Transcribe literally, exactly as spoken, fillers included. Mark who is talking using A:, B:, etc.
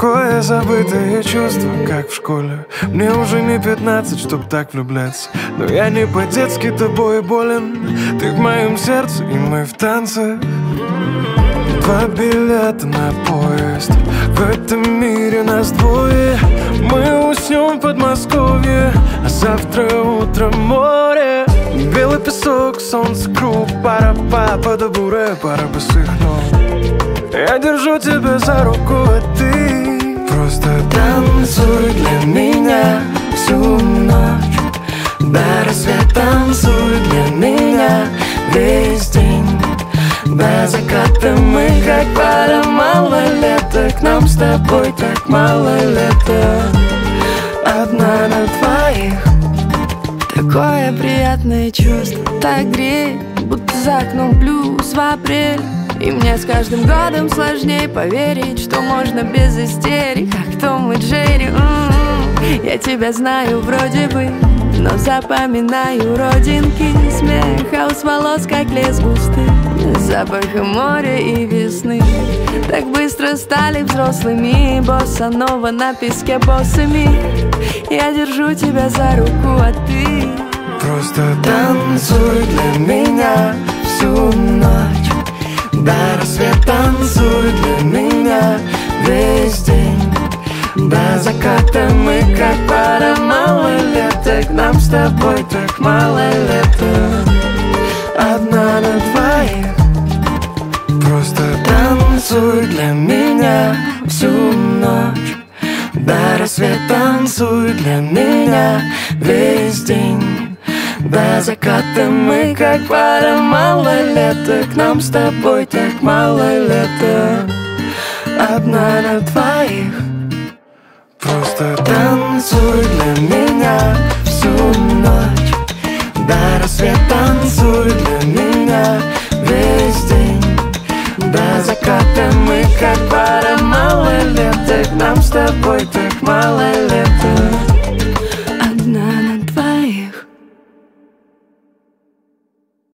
A: Такое забытое чувство, как в школе. Мне уже не пятнадцать, чтоб так влюбляться, но я не по-детски тобой болен. Ты в моем сердце, и мы в танце. Два билета на поезд, в этом мире нас двое. Мы уснем в Подмосковье, а завтра утром море. Белый песок, солнце, круг, пара-па, по-добуре, пара босых ног. Я держу тебя за руку, а ты просто танцуй для меня всю ночь. До рассвета танцуй для меня весь день. До заката мы как пара малолеток. Нам с тобой так мало лета. Одна на двоих. Такое приятное чувство, так греет, будто за окном плюс в апрель. И мне с каждым годом сложнее поверить, что можно без истерик, как Том и Джерри. м-м-м. Я тебя знаю вроде бы, но запоминаю родинки. Смех, хаос волос, как лес густый, запахом моря и весны. Так быстро стали взрослыми, босса-нова на песке босыми. Я держу тебя за руку, а ты просто танцуй для меня всю ночь. До рассвета танцуй для меня весь день. До заката мы как пара малолеток. Нам с тобой так мало лета. Одна на двоих. Просто танцуй для меня всю ночь. До рассвета танцуй для меня весь день. До заката мы как пара малолеток. Нам с тобой так мало лета. Одна на двоих. Просто танцуй для меня всю ночь. До рассвета танцуй для меня весь день. До заката мы как пара малолеток. Нам с тобой так